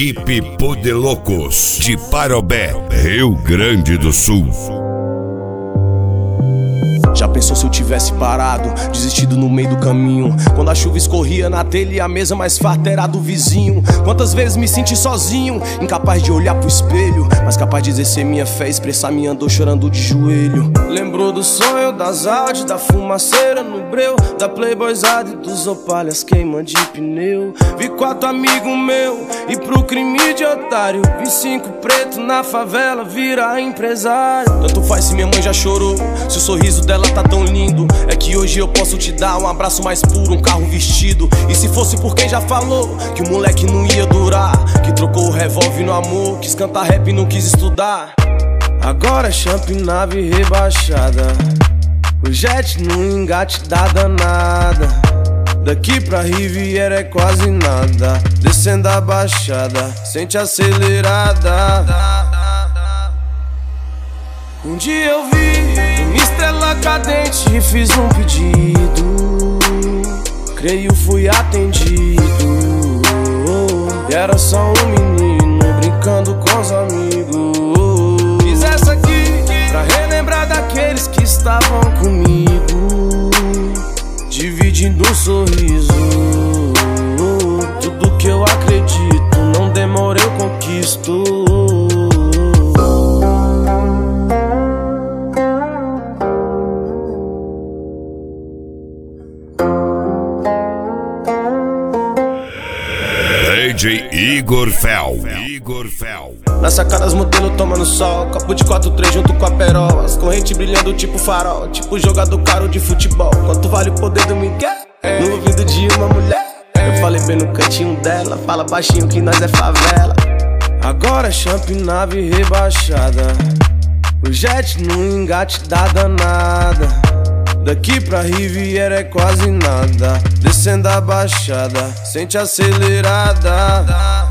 Equipe Podelocos de Parobé, Rio Grande do Sul. Já pensou se eu tivesse parado, desistido no meio do caminho? Quando a chuva escorria na telha e a mesa mais farta era do vizinho. Quantas vezes me senti sozinho, incapaz de olhar pro espelho, mas capaz de exercer minha fé, expressar minha dor chorando de joelho. Lembrou do sonho, das Audi, da fumaceira no breu, da Playboyzada e dos opalhas queima de pneu. Vi 4 amigos meus e pro crime de otário, vi 5 pretos na favela virar empresário. Tanto faz se minha mãe já chorou, se o sorriso dela tá tão lindo. É que hoje eu posso te dar um abraço mais puro, um carro vestido. E se fosse por quem já falou que o moleque não ia durar, que trocou o revólver no amor, quis cantar rap e não quis estudar. Agora é champ, nave rebaixada, o jet no engate dá danada. Daqui pra Riviera é quase nada, descendo a baixada, sente acelerada. Um dia eu vi uma estrela cadente e fiz um pedido, creio fui atendido. E era só um menino brincando com os amigos. Fiz essa aqui pra relembrar daqueles que estavam comigo, dividindo um sorriso. Tudo que eu acredito, não demora eu conquisto. DJ Igor Fel. Na sacada as modelo tomando sol, copo de 4-3 junto com a perola, as correntes brilhando tipo farol, tipo jogador caro de futebol. Quanto vale o poder do Miguel no ouvido de uma mulher? Eu falei bem no cantinho dela, fala baixinho que nós é favela. Agora é champ, nave rebaixada, o jet no engate dá danada. Daqui pra Riviera é quase nada, descendo a baixada, sente acelerada.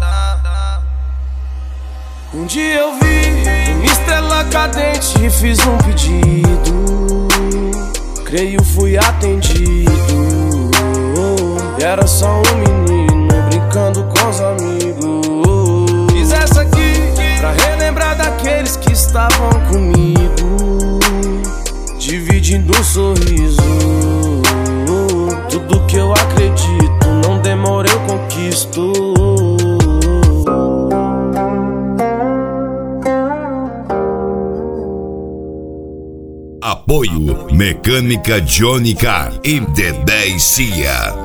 Um dia eu vi uma estrela cadente e fiz um pedido, creio fui atendido. E era só um menino brincando com os amigos. Fiz essa aqui pra relembrar daqueles que estavam comigo, dividindo um sorriso. Tudo que eu acredito, não demora eu conquisto. Apoio Mecânica Johnny Car e D10 Cia.